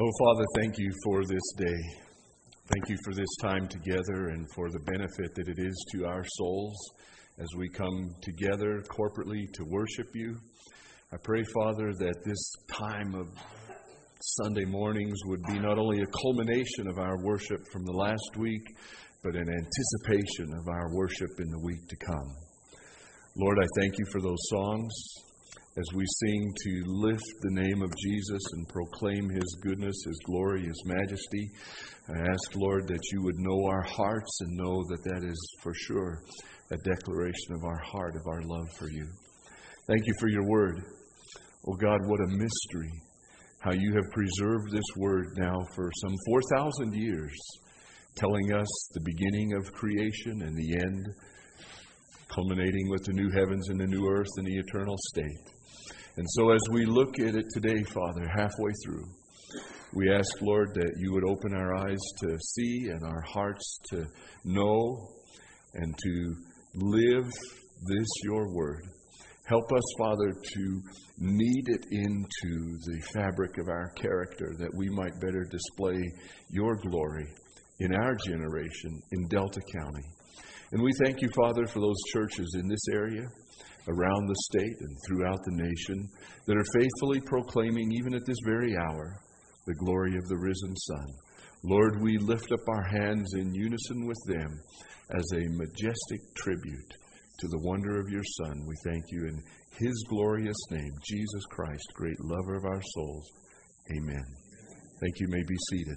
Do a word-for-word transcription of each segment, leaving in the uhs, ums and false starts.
Oh, Father, thank you for this day. Thank you for this time together and for the benefit that it is to our souls as we come together corporately to worship you. I pray, Father, that this time of Sunday mornings would be not only a culmination of our worship from the last week, but an anticipation of our worship in the week to come. Lord, I thank you for those songs as we sing to lift the name of Jesus and proclaim His goodness, His glory, His majesty. I ask, Lord, that you would know our hearts and know that that is for sure a declaration of our heart, of our love for you. Thank you for your word. Oh God, what a mystery, how you have preserved this word now for some four thousand years, telling us the beginning of creation and the end, culminating with the new heavens and the new earth and the eternal state. And so as we look at it today, Father, halfway through, we ask, Lord, that you would open our eyes to see and our hearts to know and to live this, your word. Help us, Father, to knead it into the fabric of our character that we might better display your glory in our generation in Delta County. And we thank you, Father, for those churches in this area, around the state and throughout the nation that are faithfully proclaiming, even at this very hour, the glory of the risen Son. Lord, we lift up our hands in unison with them as a majestic tribute to the wonder of your Son. We thank you in His glorious name, Jesus Christ, great lover of our souls. Amen. Thank you. You may be seated.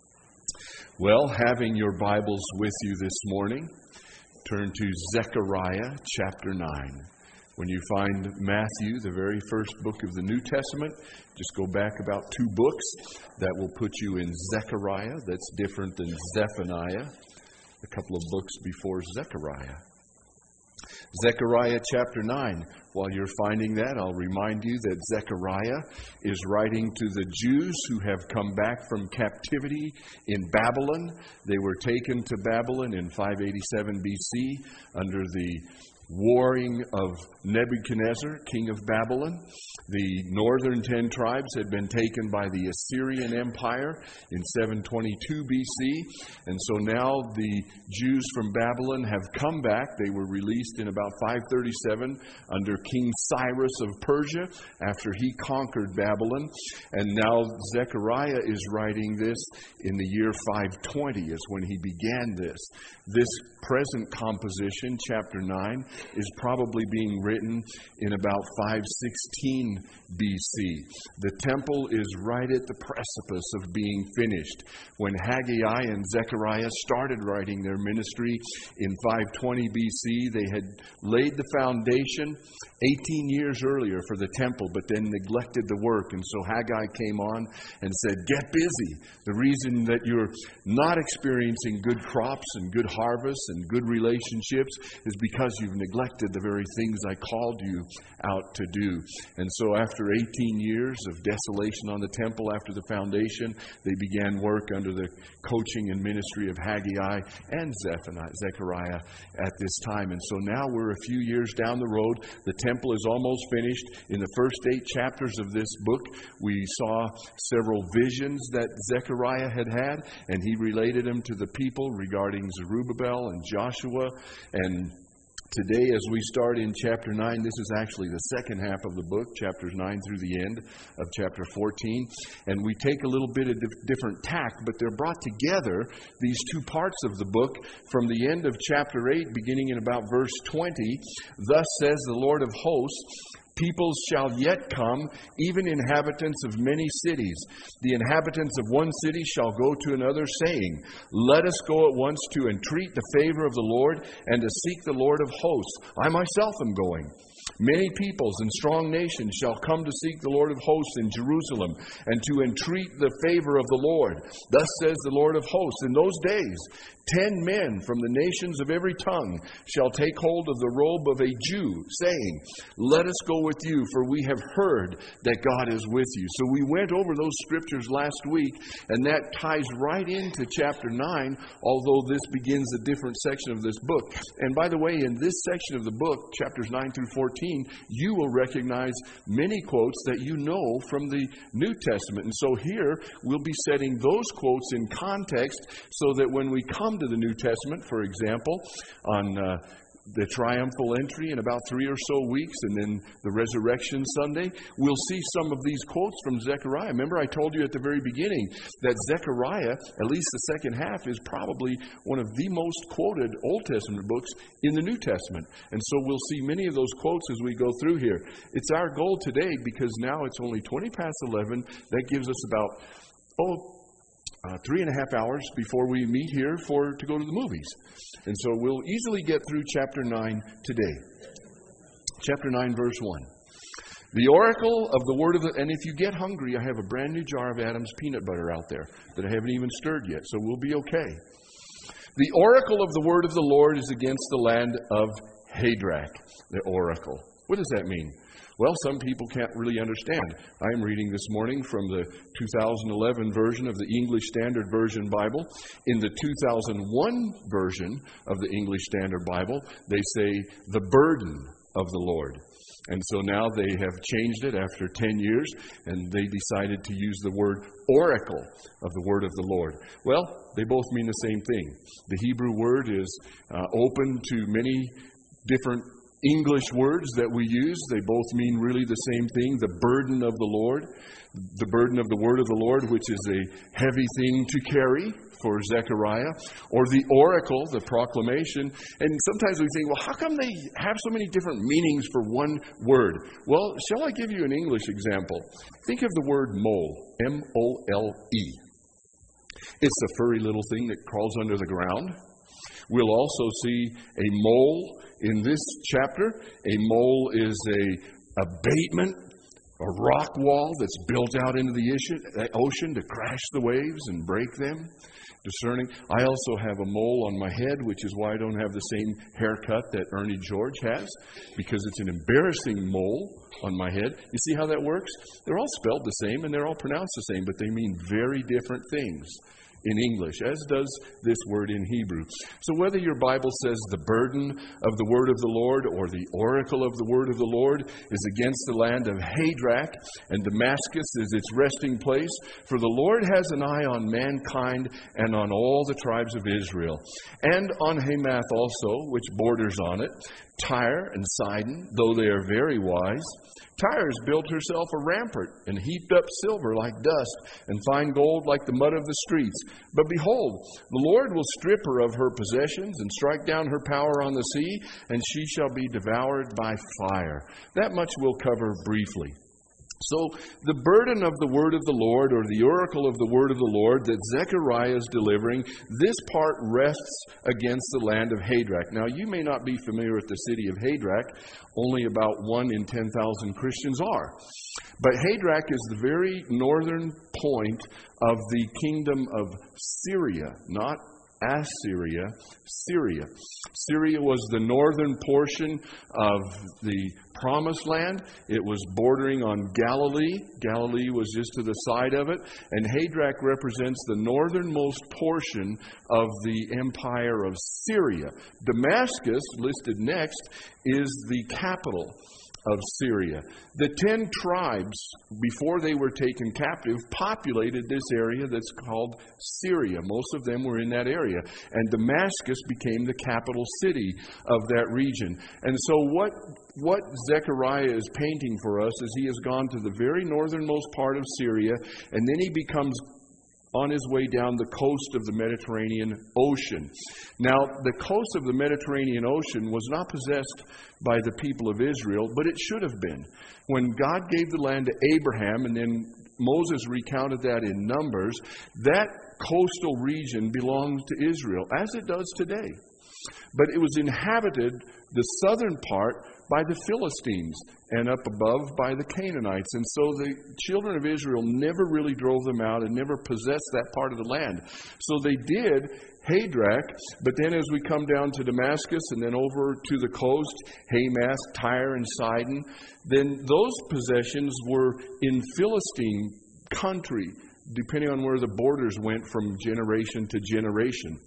Well, having your Bibles with you this morning, turn to Zechariah chapter nine. When you find Matthew, the very first book of the New Testament, just go back about two books. That will put you in Zechariah. That's different than Zephaniah, a couple of books before Zechariah. Zechariah chapter nine. While you're finding that, I'll remind you that Zechariah is writing to the Jews who have come back from captivity in Babylon. They were taken to Babylon in five eighty-seven B C under the warring of Nebuchadnezzar, king of Babylon. The northern ten tribes had been taken by the Assyrian Empire in seven twenty-two B C. And so now the Jews from Babylon have come back. They were released in about five thirty-seven under King Cyrus of Persia after he conquered Babylon. And now Zechariah is writing this in the year five twenty is when he began this. This present composition, chapter nine, is probably being written in about five sixteen B C. The temple is right at the precipice of being finished. When Haggai and Zechariah started writing their ministry in five twenty B C, they had laid the foundation eighteen years earlier for the temple, but then neglected the work. And so Haggai came on and said, get busy. The reason that you're not experiencing good crops and good harvests and good relationships is because you've neglected the very things I called you out to do. And so after eighteen years of desolation on the temple after the foundation, they began work under the coaching and ministry of Haggai and Zechariah at this time. And so now we're a few years down the road. The temple is almost finished. In the first eight chapters of this book, we saw several visions that Zechariah had had, and he related them to the people regarding Zerubbabel and Joshua. And today, as we start in chapter nine, this is actually the second half of the book, chapters nine through the end of chapter fourteen. And we take a little bit of different tack, but they're brought together, these two parts of the book, from the end of chapter eight, beginning in about verse twenty. Thus says the Lord of hosts, peoples shall yet come, even inhabitants of many cities. The inhabitants of one city shall go to another, saying, let us go at once to entreat the favor of the Lord, and to seek the Lord of hosts. I myself am going. Many peoples and strong nations shall come to seek the Lord of hosts in Jerusalem, and to entreat the favor of the Lord. Thus says the Lord of hosts, in those days, ten men from the nations of every tongue shall take hold of the robe of a Jew, saying, let us go with you, for we have heard that God is with you. So we went over those scriptures last week, and that ties right into chapter nine, although this begins a different section of this book. And by the way, in this section of the book, chapters nine through fourteen, fourteen, you will recognize many quotes that you know from the New Testament. And so here we'll be setting those quotes in context so that when we come to the New Testament, for example, on uh, the triumphal entry in about three or so weeks, and then the resurrection Sunday, we'll see some of these quotes from Zechariah. Remember, I told you at the very beginning that Zechariah, at least the second half, is probably one of the most quoted Old Testament books in the New Testament. And so we'll see many of those quotes as we go through here. It's our goal today, because now it's only twenty past eleven. That gives us about, oh, Uh, three and a half hours before we meet here for to go to the movies. And so we'll easily get through chapter nine today. Chapter nine, verse one. The oracle of the word of the... And if you get hungry, I have a brand new jar of Adam's peanut butter out there that I haven't even stirred yet, so we'll be okay. The oracle of the word of the Lord is against the land of Hadrach. The oracle. What does that mean? Well, some people can't really understand. I'm reading this morning from the two thousand eleven version of the English Standard Version Bible. In the two thousand one version of the English Standard Bible, they say the burden of the Lord. And so now they have changed it after ten years, and they decided to use the word oracle of the word of the Lord. Well, they both mean the same thing. The Hebrew word is uh, open to many different English words that we use. They both mean really the same thing, the burden of the Lord, the burden of the word of the Lord, which is a heavy thing to carry for Zechariah, or the oracle, the proclamation. And sometimes we think, well, how come they have so many different meanings for one word? Well, shall I give you an English example? Think of the word mole, M O L E. It's a furry little thing that crawls under the ground. We'll also see a mole in this chapter. A mole is a abatement, a rock wall that's built out into the ocean to crash the waves and break them. Discerning. I also have a mole on my head, which is why I don't have the same haircut that Ernie George has, because it's an embarrassing mole on my head. You see how that works? They're all spelled the same and they're all pronounced the same, but they mean very different things in English, as does this word in Hebrew. So whether your Bible says the burden of the word of the Lord or the oracle of the word of the Lord is against the land of Hadrach, and Damascus is its resting place, for the Lord has an eye on mankind and on all the tribes of Israel, and on Hamath also, which borders on it, Tyre and Sidon, though they are very wise. Tyre has built herself a rampart and heaped up silver like dust and fine gold like the mud of the streets. But behold, the Lord will strip her of her possessions and strike down her power on the sea, and she shall be devoured by fire. That much we'll cover briefly. So the burden of the word of the Lord, or the oracle of the word of the Lord that Zechariah is delivering, this part rests against the land of Hadrach. Now, you may not be familiar with the city of Hadrach. Only about one in ten thousand Christians are. But Hadrach is the very northern point of the kingdom of Syria, not Assyria, Syria. Syria was the northern portion of the Promised Land. It was bordering on Galilee. Galilee was just to the side of it. And Hadrach represents the northernmost portion of the empire of Syria. Damascus, listed next, is the capital of Syria. The ten tribes, before they were taken captive, populated this area that's called Syria. Most of them were in that area. And Damascus became the capital city of that region. And so what, what Zechariah is painting for us is he has gone to the very northernmost part of Syria, and then he becomes on his way down the coast of the Mediterranean Ocean. Now, the coast of the Mediterranean Ocean was not possessed by the people of Israel, but it should have been. When God gave the land to Abraham, and then Moses recounted that in Numbers, that coastal region belongs to Israel, as it does today. But it was inhabited, the southern part, by the Philistines, and up above by the Canaanites. And so the children of Israel never really drove them out and never possessed that part of the land. So they did Hadrach, but then as we come down to Damascus and then over to the coast, Hamath, Tyre, and Sidon, then those possessions were in Philistine country, depending on where the borders went from generation to generation.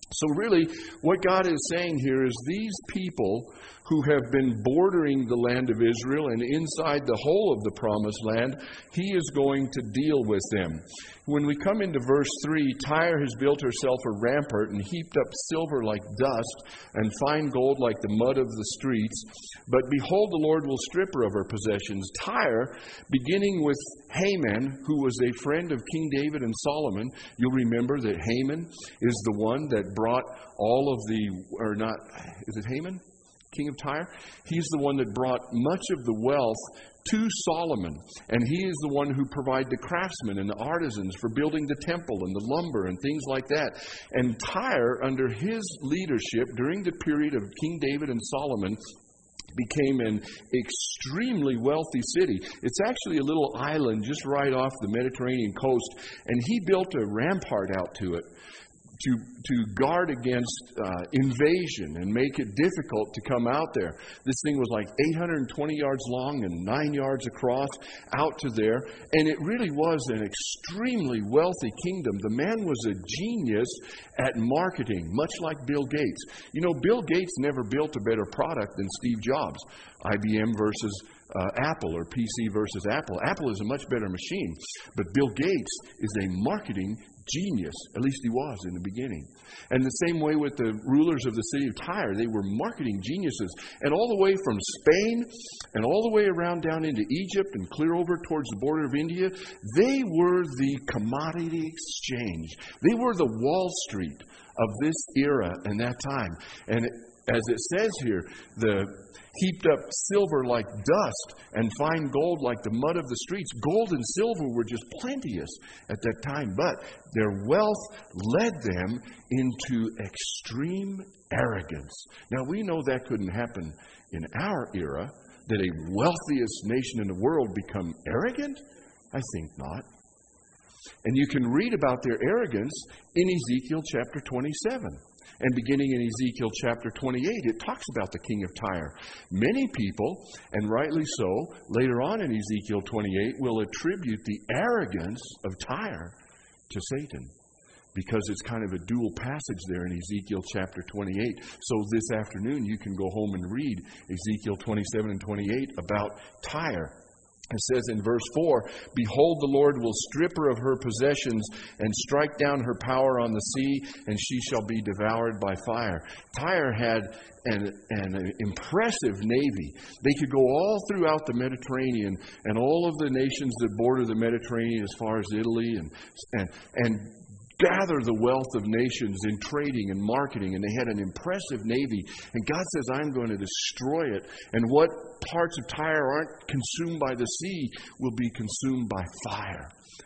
So really, what God is saying here is these people who have been bordering the land of Israel and inside the whole of the promised land, He is going to deal with them. When we come into verse three, Tyre has built herself a rampart and heaped up silver like dust and fine gold like the mud of the streets. But behold, the Lord will strip her of her possessions. Tyre, beginning with Haman, who was a friend of King David and Solomon. You'll remember that Haman is the one that brought all of the, or not, is it Haman? King of Tyre? He's the one that brought much of the wealth to Solomon. And he is the one who provided the craftsmen and the artisans for building the temple and the lumber and things like that. And Tyre, under his leadership during the period of King David and Solomon, became an extremely wealthy city. It's actually a little island just right off the Mediterranean coast. And he built a rampart out to it to to guard against uh, invasion and make it difficult to come out there. This thing was like eight hundred twenty yards long and nine yards across out to there. And it really was an extremely wealthy kingdom. The man was a genius at marketing, much like Bill Gates. You know, Bill Gates never built a better product than Steve Jobs. I B M versus uh, Apple, or P C versus Apple. Apple is a much better machine. But Bill Gates is a marketing genius. At least he was in the beginning. And the same way with the rulers of the city of Tyre. They were marketing geniuses. And all the way from Spain and all the way around down into Egypt and clear over towards the border of India, they were the commodity exchange. They were the Wall Street of this era and that time. And it, as it says here, the heaped up silver like dust and fine gold like the mud of the streets. Gold and silver were just plenteous at that time, but their wealth led them into extreme arrogance. Now, we know that couldn't happen in our era, that a wealthiest nation in the world become arrogant? I think not. And you can read about their arrogance in Ezekiel chapter twenty-seven. And beginning in Ezekiel chapter twenty-eight, it talks about the king of Tyre. Many people, and rightly so, later on in Ezekiel twenty-eight, will attribute the arrogance of Tyre to Satan, because it's kind of a dual passage there in Ezekiel chapter twenty-eight. So this afternoon you can go home and read Ezekiel twenty-seven and twenty-eight about Tyre. It says in verse four, "Behold, the Lord will strip her of her possessions and strike down her power on the sea, and she shall be devoured by fire." Tyre had an, an impressive navy. They could go all throughout the Mediterranean and all of the nations that border the Mediterranean as far as Italy and and and gather the wealth of nations in trading and marketing, and they had an impressive navy. And God says, I'm going to destroy it. And what parts of Tyre aren't consumed by the sea will be consumed by fire.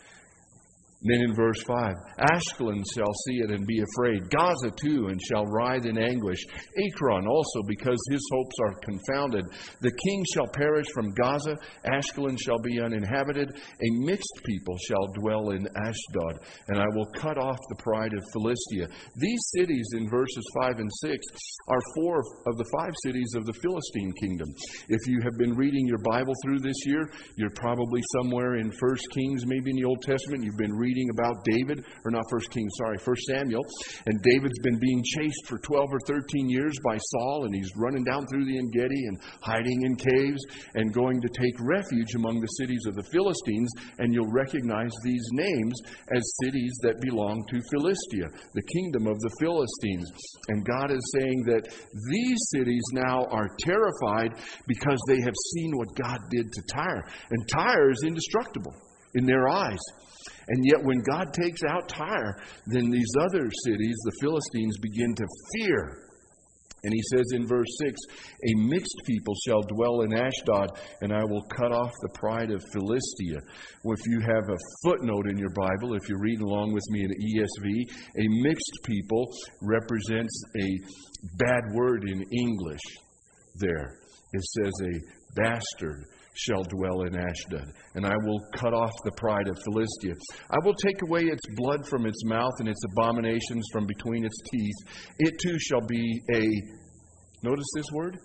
Then in verse five, "Ashkelon shall see it and be afraid. Gaza too, and shall writhe in anguish. Ekron also, because his hopes are confounded. The king shall perish from Gaza. Ashkelon shall be uninhabited. A mixed people shall dwell in Ashdod. And I will cut off the pride of Philistia." These cities in verses five and six are four of the five cities of the Philistine kingdom. If you have been reading your Bible through this year, you're probably somewhere in First Kings, maybe in the Old Testament. You've been reading about David, or not First Kings, sorry, First Samuel. And David's been being chased for twelve or thirteen years by Saul, and he's running down through the En-Gedi and hiding in caves and going to take refuge among the cities of the Philistines. And you'll recognize these names as cities that belong to Philistia, the kingdom of the Philistines. And God is saying that these cities now are terrified because they have seen what God did to Tyre. And Tyre is indestructible in their eyes. And yet when God takes out Tyre, then these other cities, the Philistines, begin to fear. And he says in verse six, "A mixed people shall dwell in Ashdod, and I will cut off the pride of Philistia." Well, if you have a footnote in your Bible, if you're reading along with me in the E S V, a mixed people represents a bad word in English there. It says a bastard shall dwell in Ashdod, and I will cut off the pride of Philistia. I will take away its blood from its mouth and its abominations from between its teeth. It too shall be a, notice this word,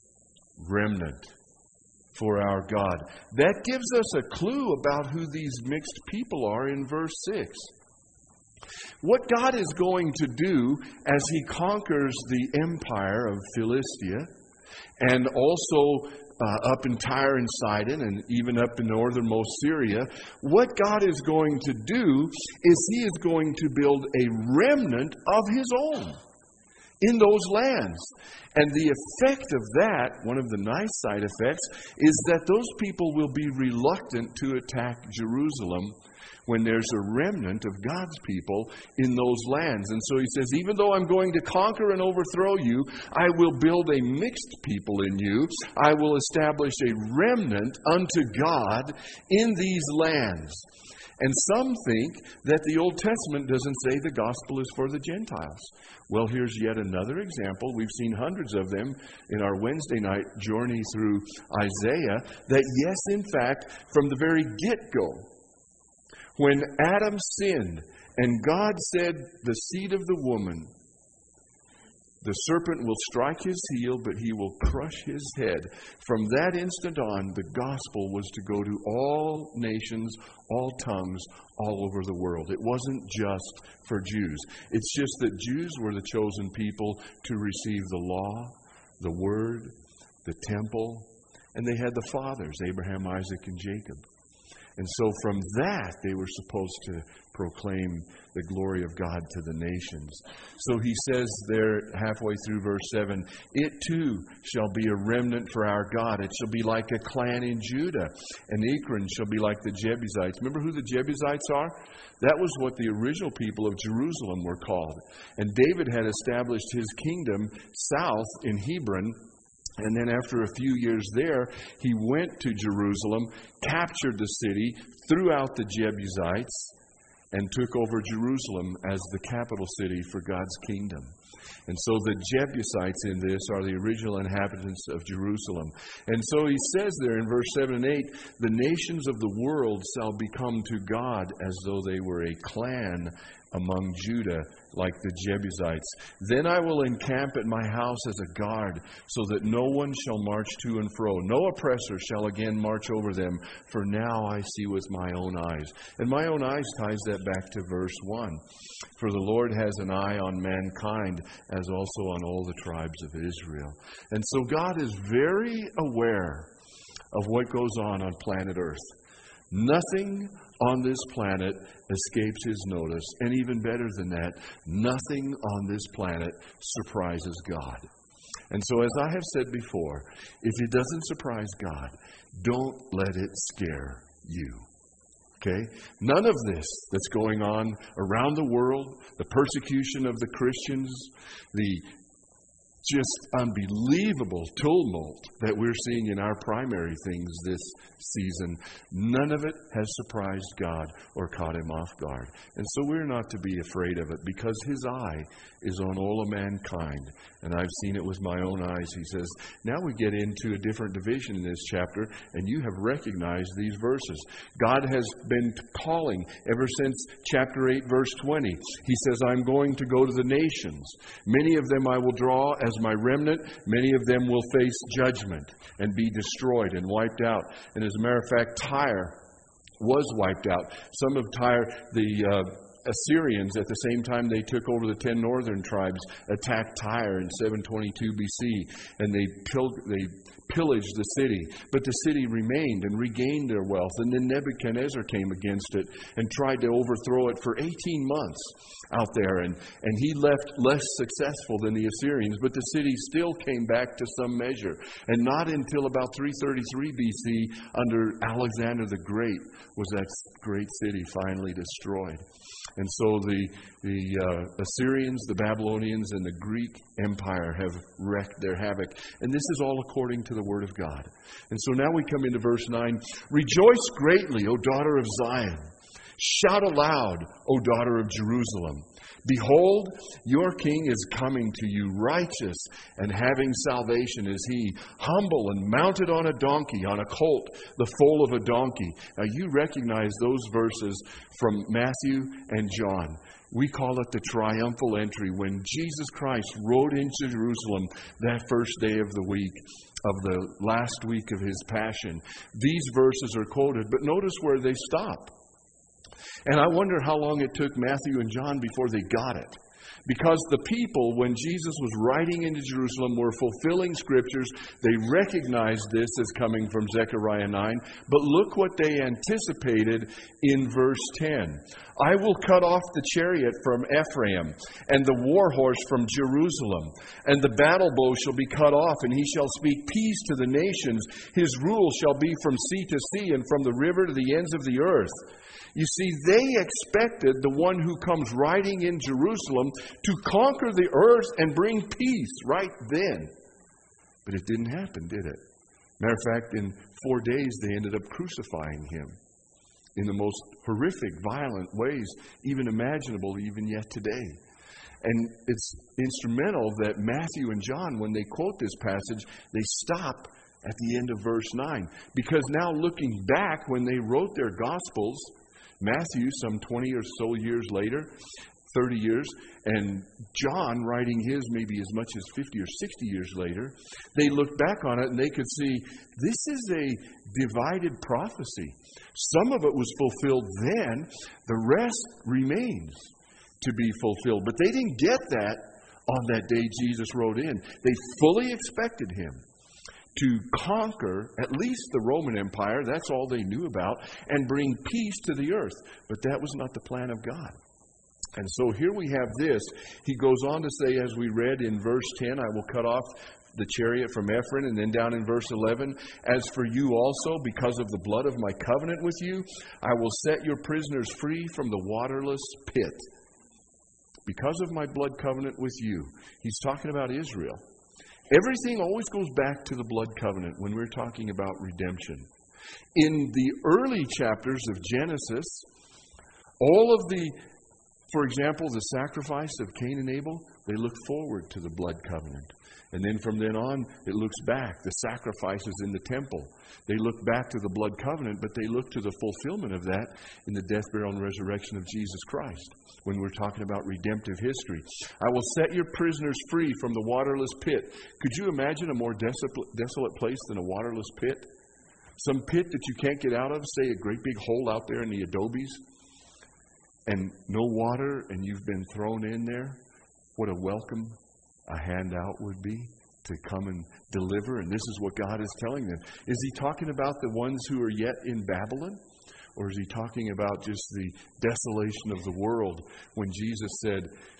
remnant for our God. That gives us a clue about who these mixed people are in verse six. What God is going to do as He conquers the empire of Philistia, and also uh, up in Tyre and Sidon, and even up in northernmost Syria, what God is going to do is He is going to build a remnant of His own in those lands. And the effect of that, one of the nice side effects, is that those people will be reluctant to attack Jerusalem when there's a remnant of God's people in those lands. And so He says, even though I'm going to conquer and overthrow you, I will build a mixed people in you. I will establish a remnant unto God in these lands. And some think that the Old Testament doesn't say the gospel is for the Gentiles. Well, here's yet another example. We've seen hundreds of them in our Wednesday night journey through Isaiah, that yes, in fact, from the very get-go, when Adam sinned and God said, the seed of the woman, the serpent will strike his heel, but he will crush his head. From that instant on, the gospel was to go to all nations, all tongues, all over the world. It wasn't just for Jews. It's just that Jews were the chosen people to receive the law, the word, the temple, and they had the fathers, Abraham, Isaac, and Jacob. And so from that, they were supposed to proclaim the glory of God to the nations. So He says there, halfway through verse seven, it too shall be a remnant for our God. It shall be like a clan in Judah. And Ekron shall be like the Jebusites. Remember who the Jebusites are? That was what the original people of Jerusalem were called. And David had established his kingdom south in Hebron. And then after a few years there, he went to Jerusalem, captured the city, threw out the Jebusites, and took over Jerusalem as the capital city for God's kingdom. And so the Jebusites in this are the original inhabitants of Jerusalem. And so he says there in verse seven and eight, the nations of the world shall become to God as though they were a clan among Judah, like the Jebusites. Then I will encamp at my house as a guard, so that no one shall march to and fro. No oppressor shall again march over them, for now I see with my own eyes. And my own eyes ties that back to verse one. For the Lord has an eye on mankind, as also on all the tribes of Israel. And so God is very aware of what goes on on planet Earth. Nothing on this planet escapes His notice. And even better than that, nothing on this planet surprises God. And so as I have said before, if it doesn't surprise God, don't let it scare you. Okay? None of this that's going on around the world, the persecution of the Christians, the just unbelievable tumult that we're seeing in our primary things this season, none of it has surprised God or caught Him off guard. And so we're not to be afraid of it, because His eye is on all of mankind. And I've seen it with my own eyes. He says, now we get into a different division in this chapter, and you have recognized these verses. God has been calling ever since chapter eight, verse twenty. He says, I'm going to go to the nations. Many of them I will draw as my remnant. Many of them will face judgment and be destroyed and wiped out. And as a matter of fact, Tyre was wiped out. Some of Tyre, the uh, Assyrians, at the same time they took over the ten northern tribes, attacked Tyre in seven twenty-two B C, and they pil- they pillaged the city. But the city remained and regained their wealth. And then Nebuchadnezzar came against it and tried to overthrow it for eighteen months out there. And, and he left less successful than the Assyrians, but the city still came back to some measure. And not until about three thirty-three B C, under Alexander the Great, was that great city finally destroyed. And so the the uh, Assyrians, the Babylonians, and the Greek Empire have wreaked their havoc. And this is all according to the Word of God. And so now we come into verse nine. Rejoice greatly, O daughter of Zion. Shout aloud, O daughter of Jerusalem. Behold, your king is coming to you, righteous and having salvation is he, humble and mounted on a donkey, on a colt, the foal of a donkey. Now you recognize those verses from Matthew and John. We call it the triumphal entry, when Jesus Christ rode into Jerusalem that first day of the week, of the last week of His passion. These verses are quoted, but notice where they stop. And I wonder how long it took Matthew and John before they got it. Because the people, when Jesus was riding into Jerusalem, were fulfilling Scriptures. They recognized this as coming from Zechariah nine. But look what they anticipated in verse ten. I will cut off the chariot from Ephraim, and the war horse from Jerusalem. And the battle bow shall be cut off, and he shall speak peace to the nations. His rule shall be from sea to sea, and from the river to the ends of the earth. You see, they expected the one who comes riding in Jerusalem to conquer the earth and bring peace right then. But it didn't happen, did it? Matter of fact, in four days they ended up crucifying him in the most horrific, violent ways even imaginable, even yet today. And it's instrumental that Matthew and John, when they quote this passage, they stop at the end of verse nine. Because now looking back, when they wrote their Gospels, Matthew, some twenty or so years later, thirty years, and John writing his maybe as much as fifty or sixty years later, they look back on it and they could see this is a divided prophecy. Some of it was fulfilled then, the rest remains to be fulfilled. But they didn't get that on that day Jesus rode in. They fully expected him to conquer at least the Roman Empire, that's all they knew about, and bring peace to the earth. But that was not the plan of God. And so here we have this. He goes on to say, as we read in verse ten, I will cut off the chariot from Ephraim, and then down in verse eleven, as for you also, because of the blood of my covenant with you, I will set your prisoners free from the waterless pit. Because of my blood covenant with you. He's talking about Israel. Everything always goes back to the blood covenant when we're talking about redemption. In the early chapters of Genesis, all of the, for example, the sacrifice of Cain and Abel, they look forward to the blood covenant. And then from then on, it looks back. The sacrifices in the temple, they look back to the blood covenant, but they look to the fulfillment of that in the death, burial, and resurrection of Jesus Christ. When we're talking about redemptive history. I will set your prisoners free from the waterless pit. Could you imagine a more desolate, desolate place than a waterless pit? Some pit that you can't get out of, say a great big hole out there in the adobes, and no water, and you've been thrown in there. What a welcome a handout would be to come and deliver. And this is what God is telling them. Is he talking about the ones who are yet in Babylon? Or is he talking about just the desolation of the world when Jesus said,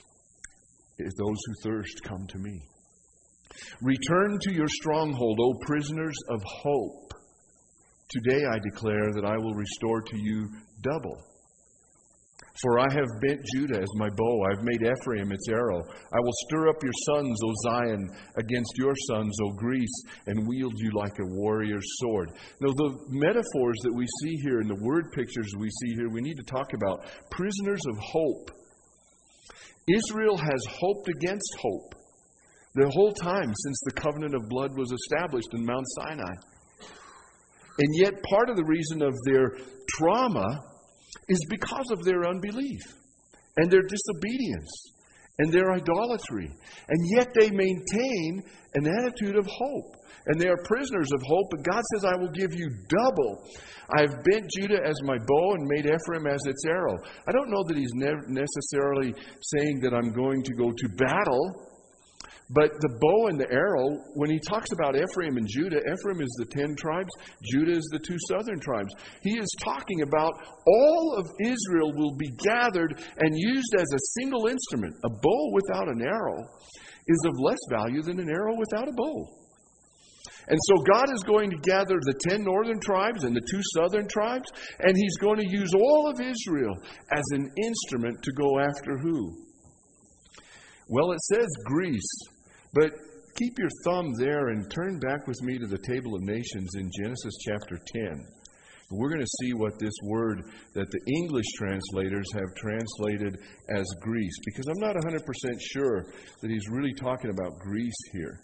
those who thirst, come to me. Return to your stronghold, O prisoners of hope. Today I declare that I will restore to you double. For I have bent Judah as my bow. I have made Ephraim its arrow. I will stir up your sons, O Zion, against your sons, O Greece, and wield you like a warrior's sword. Now, the metaphors that we see here and the word pictures we see here, we need to talk about prisoners of hope. Israel has hoped against hope the whole time since the covenant of blood was established in Mount Sinai. And yet part of the reason of their trauma is because of their unbelief and their disobedience and their idolatry. And yet they maintain an attitude of hope. And they are prisoners of hope. But God says, I will give you double. I have bent Judah as my bow and made Ephraim as its arrow. I don't know that he's ne- necessarily saying that I'm going to go to battle. But the bow and the arrow, when he talks about Ephraim and Judah, Ephraim is the ten tribes, Judah is the two southern tribes. He is talking about all of Israel will be gathered and used as a single instrument. A bow without an arrow is of less value than an arrow without a bow. And so God is going to gather the ten northern tribes and the two southern tribes, and he's going to use all of Israel as an instrument to go after who? Well, it says Greece. But keep your thumb there and turn back with me to the Table of Nations in Genesis chapter ten. We're going to see what this word that the English translators have translated as Greece, because I'm not one hundred percent sure that he's really talking about Greece here.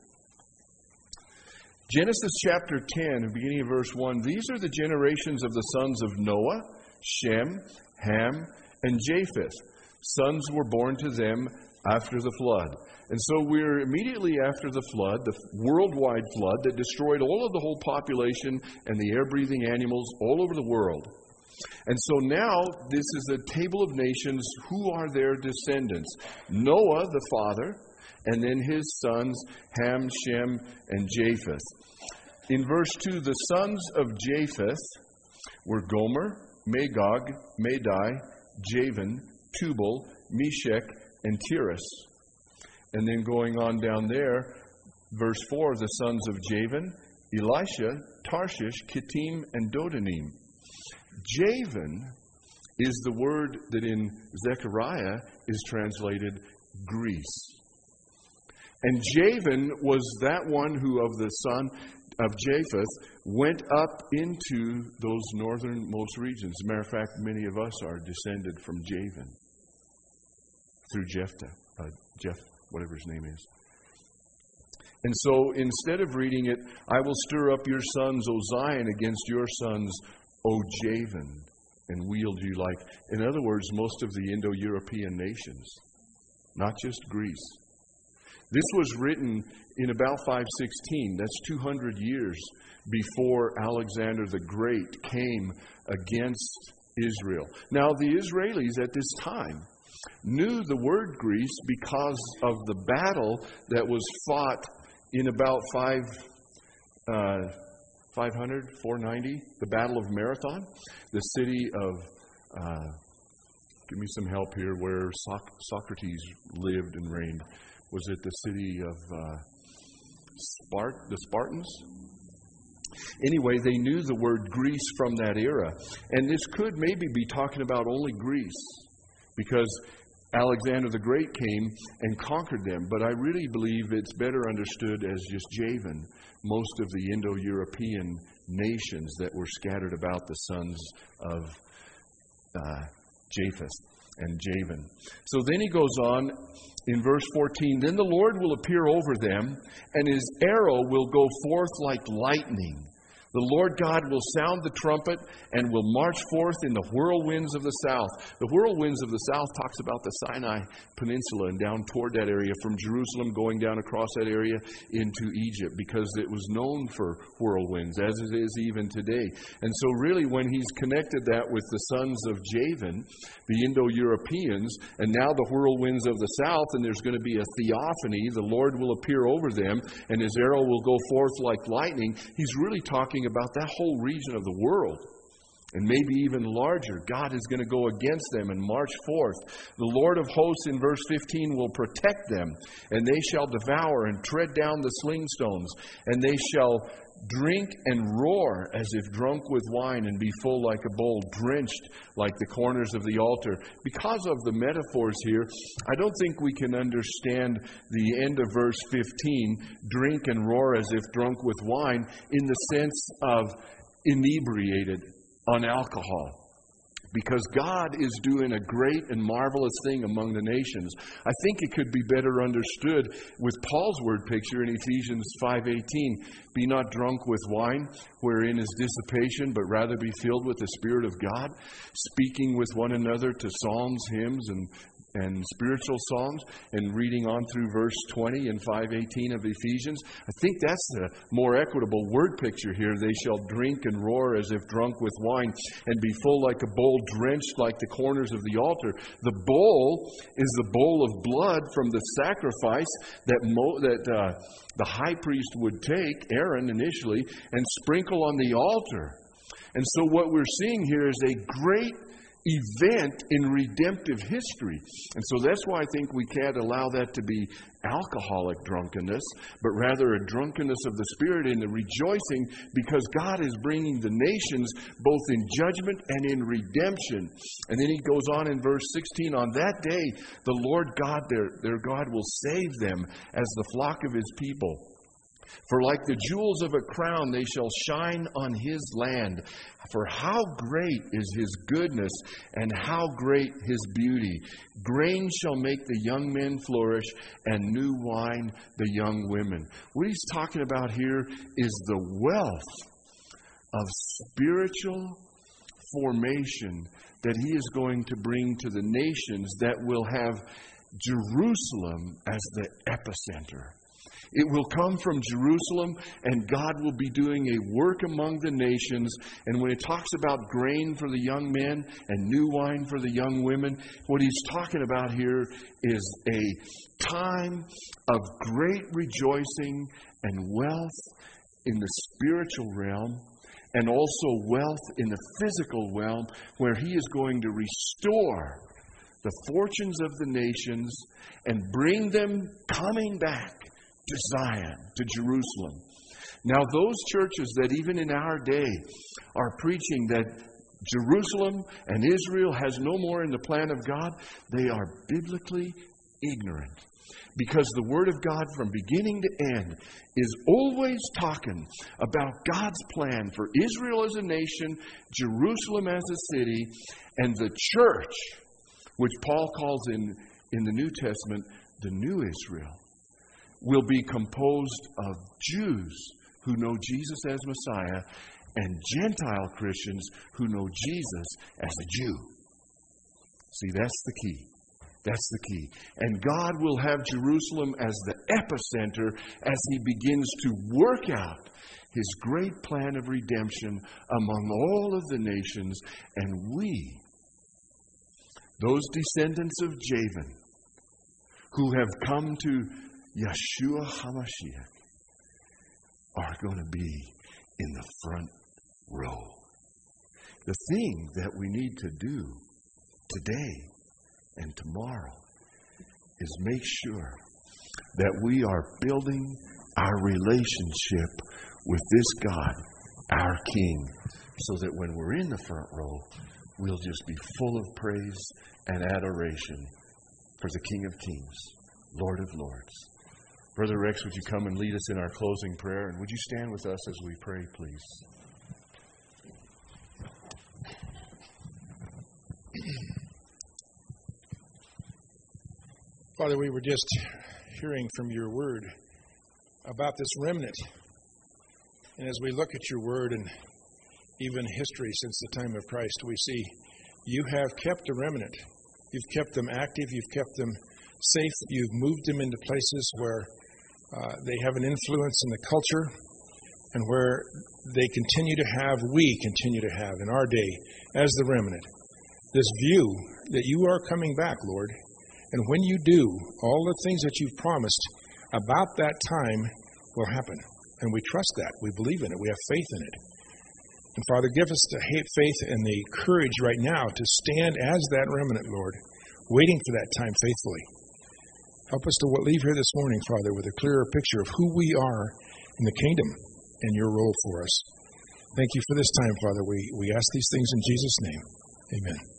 Genesis chapter ten, beginning of verse one, these are the generations of the sons of Noah, Shem, Ham, and Japheth. Sons were born to them after the flood. And so we're immediately after the flood, the worldwide flood that destroyed all of the whole population and the air-breathing animals all over the world. And so now this is a table of nations. Who are their descendants? Noah, the father, and then his sons, Ham, Shem, and Japheth. In verse two, the sons of Japheth were Gomer, Magog, Madai, Javan, Tubal, Meshech, and Tiras. And then going on down there, verse four, the sons of Javan, Elisha, Tarshish, Kittim, and Dodanim. Javan is the word that in Zechariah is translated Greece. And Javan was that one who of the son of Japheth went up into those northernmost regions. As a matter of fact, many of us are descended from Javan through Jephthah, uh, Jeff, whatever his name is. And so instead of reading it, I will stir up your sons, O Zion, against your sons, O Javan, and wield you like, in other words, most of the Indo-European nations, not just Greece. This was written in about five sixteen. That's two hundred years before Alexander the Great came against Israel. Now, the Israelis at this time knew the word Greece because of the battle that was fought in about five, uh, five hundred, four ninety, the Battle of Marathon, the city of, uh, give me some help here, where Soc- Socrates lived and reigned. Was it the city of uh, Spart- the Spartans? Anyway, they knew the word Greece from that era. And this could maybe be talking about only Greece, because Alexander the Great came and conquered them. But I really believe it's better understood as just Javan, most of the Indo-European nations that were scattered about the sons of uh, Japheth and Javan. So then he goes on in verse fourteen, then the Lord will appear over them, and his arrow will go forth like lightning. The Lord God will sound the trumpet and will march forth in the whirlwinds of the south. The whirlwinds of the south talks about the Sinai Peninsula and down toward that area, from Jerusalem going down across that area into Egypt, because it was known for whirlwinds, as it is even today. And so really when he's connected that with the sons of Javan, the Indo-Europeans, and now the whirlwinds of the south, and there's going to be a theophany, the Lord will appear over them, and his arrow will go forth like lightning. He's really talking about that whole region of the world, and maybe even larger. God is going to go against them and march forth. The Lord of hosts in verse fifteen will protect them, and they shall devour and tread down the sling stones, and they shall drink and roar as if drunk with wine, and be full like a bowl, drenched like the corners of the altar. Because of the metaphors here, I don't think we can understand the end of verse fifteen, drink and roar as if drunk with wine, in the sense of inebriated on alcohol. Because God is doing a great and marvelous thing among the nations. I think it could be better understood with Paul's word picture in Ephesians five eighteen. Be not drunk with wine, wherein is dissipation, but rather be filled with the Spirit of God, speaking with one another to psalms, hymns, and and spiritual songs, and reading on through verse twenty and five eighteen of Ephesians. I think that's the more equitable word picture here. They shall drink and roar as if drunk with wine, and be full like a bowl, drenched like the corners of the altar. The bowl is the bowl of blood from the sacrifice that Mo, that uh, the high priest would take, Aaron initially, and sprinkle on the altar. And so what we're seeing here is a great event in redemptive history. And so that's why I think we can't allow that to be alcoholic drunkenness, but rather a drunkenness of the Spirit in the rejoicing, because God is bringing the nations both in judgment and in redemption. And then he goes on in verse sixteen, on that day the Lord God, their, their God, will save them as the flock of his people. For like the jewels of a crown, they shall shine on his land. For how great is his goodness, and how great his beauty. Grain shall make the young men flourish, and new wine the young women. What he's talking about here is the wealth of spiritual formation that he is going to bring to the nations, that will have Jerusalem as the epicenter. It will come from Jerusalem, and God will be doing a work among the nations. And when it talks about grain for the young men and new wine for the young women, what he's talking about here is a time of great rejoicing and wealth in the spiritual realm, and also wealth in the physical realm, where he is going to restore the fortunes of the nations and bring them coming back to Zion, to Jerusalem. Now, those churches that even in our day are preaching that Jerusalem and Israel has no more in the plan of God, they are biblically ignorant. Because the Word of God from beginning to end is always talking about God's plan for Israel as a nation, Jerusalem as a city, and the church, which Paul calls in, in the New Testament the New Israel, will be composed of Jews who know Jesus as Messiah and Gentile Christians who know Jesus as a Jew. See, that's the key. That's the key. And God will have Jerusalem as the epicenter as He begins to work out His great plan of redemption among all of the nations. And we, those descendants of Javan, who have come to Yeshua HaMashiach, are going to be in the front row. The thing that we need to do today and tomorrow is make sure that we are building our relationship with this God, our King, so that when we're in the front row, we'll just be full of praise and adoration for the King of Kings, Lord of Lords. Brother Rex, would you come and lead us in our closing prayer? And would you stand with us as we pray, please? Father, we were just hearing from your word about this remnant. And as we look at your word and even history since the time of Christ, we see you have kept a remnant. You've kept them active. You've kept them safe. You've moved them into places where uh, they have an influence in the culture and where they continue to have, we continue to have in our day as the remnant, this view that you are coming back, Lord. And when you do, all the things that you've promised about that time will happen. And we trust that. We believe in it. We have faith in it. And Father, give us the faith and the courage right now to stand as that remnant, Lord, waiting for that time faithfully. Help us to leave here this morning, Father, with a clearer picture of who we are in the kingdom and your role for us. Thank you for this time, Father. We, we ask these things in Jesus' name. Amen.